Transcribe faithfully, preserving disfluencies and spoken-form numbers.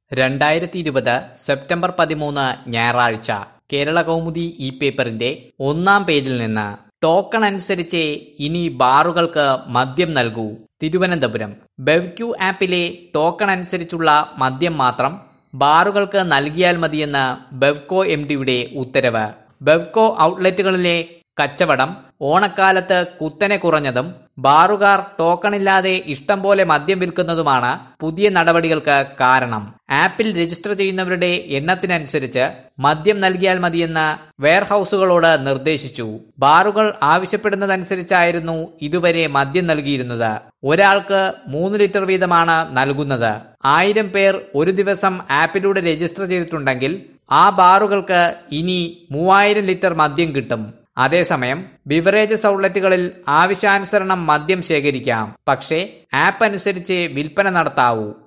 രണ്ടായിരത്തി ഇരുപത് സെപ്റ്റംബർ പതിമൂന്ന് ഞായറാഴ്ച കേരള കൗമുദി ഈ പേപ്പറിന്റെ ഒന്നാം പേജിൽ നിന്ന് ടോക്കൺ അനുസരിച്ച് ഇനി ബാറുകൾക്ക് മദ്യം നൽകൂ. തിരുവനന്തപുരം. ബെവ്ക്യൂ ആപ്പിലെ ടോക്കൺ അനുസരിച്ചുള്ള മദ്യം മാത്രം ബാറുകൾക്ക് നൽകിയാൽ മതിയെന്ന് ബെവ്കോ എം ഡിയുടെ ഉത്തരവ്. ബെവ്കോ ഔട്ട്ലെറ്റുകളിലെ കച്ചവടം ഓണക്കാലത്ത് കുത്തനെ കുറഞ്ഞതും ബാറുകാർ ടോക്കണില്ലാതെ ഇഷ്ടം പോലെ മദ്യം വിൽക്കുന്നതുമാണ് പുതിയ നടപടികൾക്ക് കാരണം. ആപ്പിൽ രജിസ്റ്റർ ചെയ്യുന്നവരുടെ എണ്ണത്തിനനുസരിച്ച് മദ്യം നൽകിയാൽ മതിയെന്ന് വെയർഹൌസുകളോട് നിർദ്ദേശിച്ചു. ബാറുകൾ ആവശ്യപ്പെടുന്നതനുസരിച്ചായിരുന്നു ഇതുവരെ മദ്യം നൽകിയിരുന്നത്. ഒരാൾക്ക് മൂന്ന് ലിറ്റർ വീതമാണ് നൽകുന്നത്. ആയിരം പേർ ഒരു ദിവസം ആപ്പിലൂടെ രജിസ്റ്റർ ചെയ്തിട്ടുണ്ടെങ്കിൽ ആ ബാറുകൾക്ക് ഇനി മൂവായിരം ലിറ്റർ മദ്യം കിട്ടും. അതേസമയം ബിവറേജസ് ഔട്ട്ലെറ്റുകളിൽ ആവശ്യാനുസരണം മദ്യം ശേഖരിക്കാം. പക്ഷേ ആപ്പ് അനുസരിച്ച് വിൽപ്പന നടത്താവൂ.